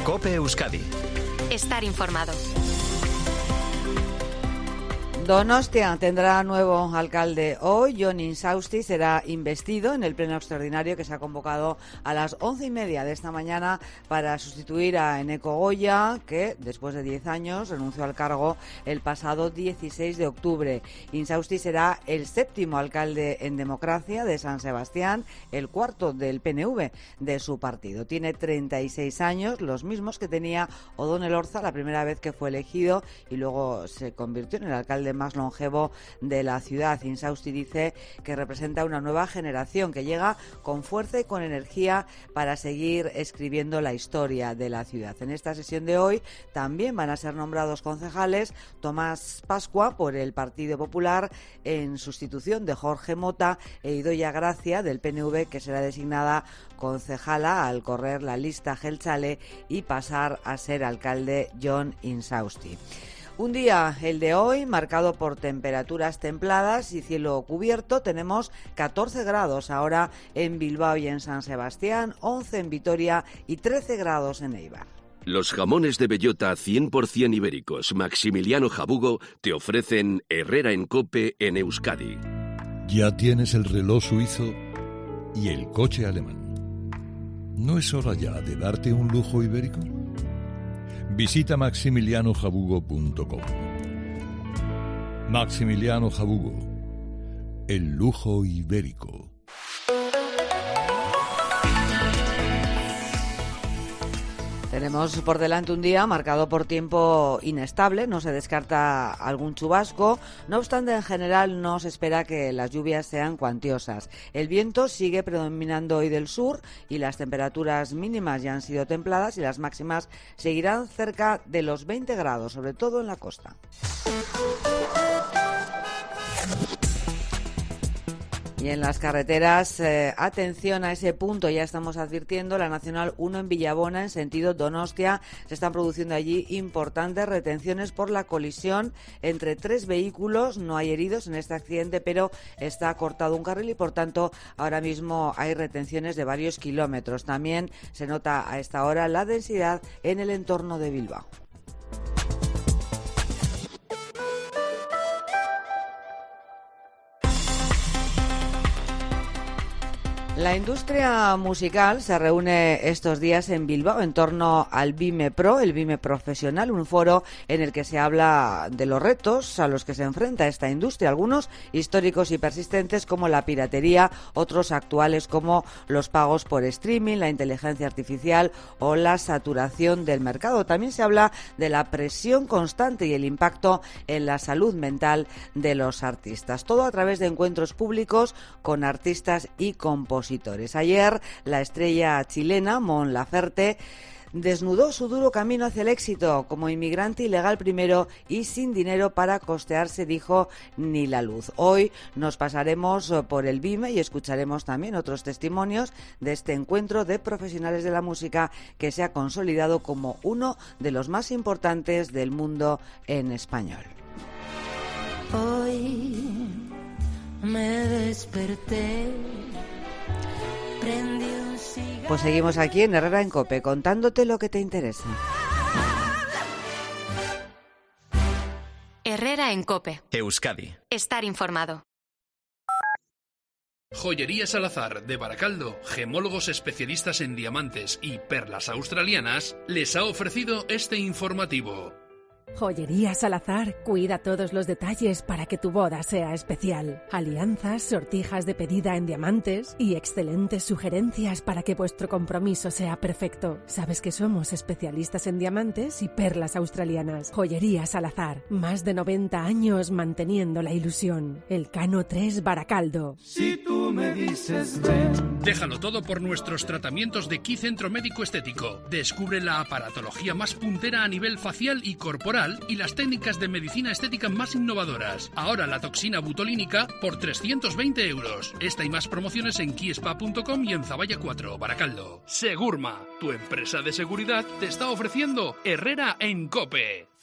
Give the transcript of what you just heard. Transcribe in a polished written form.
COPE Euskadi. Estar informado. Donostia tendrá nuevo alcalde hoy. Jon Insausti será investido en el pleno extraordinario que se ha convocado a las 11:30 de esta mañana para sustituir a Eneko Goya, que después de 10 años renunció al cargo el pasado 16 de octubre. Insausti será el 7º alcalde en democracia de San Sebastián, el 4º del PNV de su partido. Tiene 36 años, los mismos que tenía Odón Elorza la primera vez que fue elegido y luego se convirtió en el alcalde más longevo de la ciudad. Insausti dice que representa una nueva generación que llega con fuerza y con energía para seguir escribiendo la historia de la ciudad. En esta sesión de hoy también van a ser nombrados concejales Tomás Pascua por el Partido Popular en sustitución de Jorge Mota e Idoia Gracia del PNV, que será designada concejala al correr la lista Geltzale y pasar a ser alcalde Jon Insausti. Un día, el de hoy, marcado por temperaturas templadas y cielo cubierto. Tenemos 14 grados ahora en Bilbao y en San Sebastián, 11 en Vitoria y 13 grados en Eibar. Los jamones de bellota 100% ibéricos Maximiliano Jabugo te ofrecen Herrera en COPE en Euskadi. Ya tienes el reloj suizo y el coche alemán. ¿No es hora ya de darte un lujo ibérico? Visita maximilianojabugo.com. Maximiliano Jabugo, el lujo ibérico. Tenemos por delante un día marcado por tiempo inestable, no se descarta algún chubasco, no obstante en general no se espera que las lluvias sean cuantiosas. El viento sigue predominando hoy del sur y las temperaturas mínimas ya han sido templadas y las máximas seguirán cerca de los 20 grados, sobre todo en la costa. Y en las carreteras, atención a ese punto, ya estamos advirtiendo, la Nacional 1 en Villabona, en sentido Donostia, se están produciendo allí importantes retenciones por la colisión entre 3 vehículos. No hay heridos en este accidente, pero está cortado un carril y, por tanto, ahora mismo hay retenciones de varios kilómetros. También se nota a esta hora la densidad en el entorno de Bilbao. La industria musical se reúne estos días en Bilbao en torno al BIME Pro, el BIME Profesional, un foro en el que se habla de los retos a los que se enfrenta esta industria, algunos históricos y persistentes como la piratería, otros actuales como los pagos por streaming, la inteligencia artificial o la saturación del mercado. También se habla de la presión constante y el impacto en la salud mental de los artistas. Todo a través de encuentros públicos con artistas y compositores. Ayer, la estrella chilena Mon Laferte desnudó su duro camino hacia el éxito como inmigrante ilegal primero y sin dinero para costearse, dijo, ni la luz. Hoy nos pasaremos por el BIME y escucharemos también otros testimonios de este encuentro de profesionales de la música que se ha consolidado como uno de los más importantes del mundo en español. Hoy me desperté. Pues seguimos aquí en Herrera en COPE, contándote lo que te interesa. Herrera en COPE. Euskadi. Estar informado. Joyería Salazar de Baracaldo, gemólogos especialistas en diamantes y perlas australianas, les ha ofrecido este informativo. Joyería Salazar cuida todos los detalles para que tu boda sea especial. Alianzas, sortijas de pedida en diamantes y excelentes sugerencias para que vuestro compromiso sea perfecto. Sabes que somos especialistas en diamantes y perlas australianas. Joyería Salazar, más de 90 años manteniendo la ilusión. Elcano 3 Baracaldo. Si tú me dices ven. Déjalo todo por nuestros tratamientos de Ki Centro Médico Estético. Descubre la aparatología más puntera a nivel facial y corporal y las técnicas de medicina estética más innovadoras. Ahora la toxina butolínica por 320 euros. Esta y más promociones en kiespa.com y en Zaballa 4, Baracaldo. Segurma, tu empresa de seguridad, te está ofreciendo Herrera en COPE.